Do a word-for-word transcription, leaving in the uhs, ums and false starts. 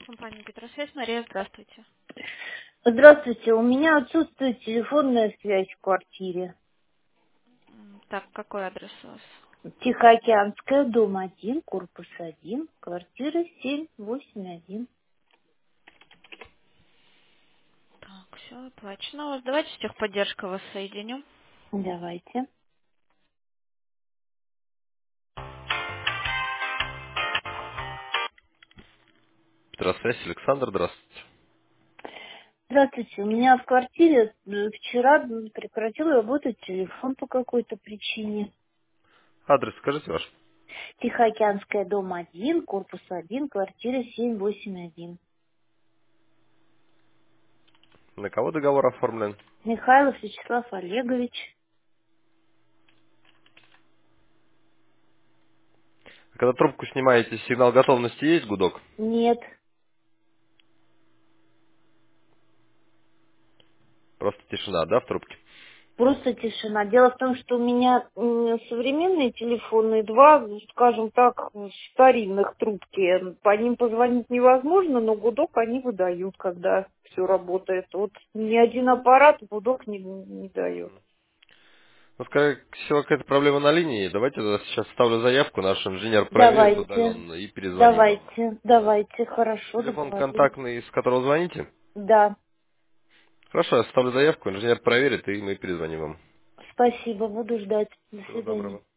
Компания Петросвязь. Мария, здравствуйте. Здравствуйте, у меня отсутствует телефонная связь в квартире. М, Так, какой адрес у вас? Тихоокеанская, дом один, корпус один, квартира семь восемь один. Так, все, оплачено у вас. Давайте с техподдержкой вас соединю. Давайте. Здравствуйте, Александр, здравствуйте. Здравствуйте, у меня в квартире э, вчера м, прекратил работать телефон по какой-то причине. Адрес скажите ваш. Тихоокеанская, дом один, корпус один, квартира семь восемь один. На кого договор оформлен? Михайлов Вячеслав Олегович. Когда трубку снимаете, сигнал готовности есть, гудок? Нет. Просто тишина, да, в трубке? Просто тишина. Дело в том, что у меня м, современные телефоны, два, ну, скажем так, старинных трубки. По ним позвонить невозможно, но гудок они выдают, когда все работает. Вот ни один аппарат гудок не, не дает. Ну, скорее всего, какая-то проблема на линии. Давайте я сейчас ставлю заявку, наш инженер проверит Давайте, удаленно и перезвонит вам. давайте, давайте, хорошо, Телефон договорились. контактный, с которого звоните? Да, Хорошо, я ставлю заявку, инженер проверит, и мы перезвоним вам. спасибо, буду ждать. До Всего свидания. доброго.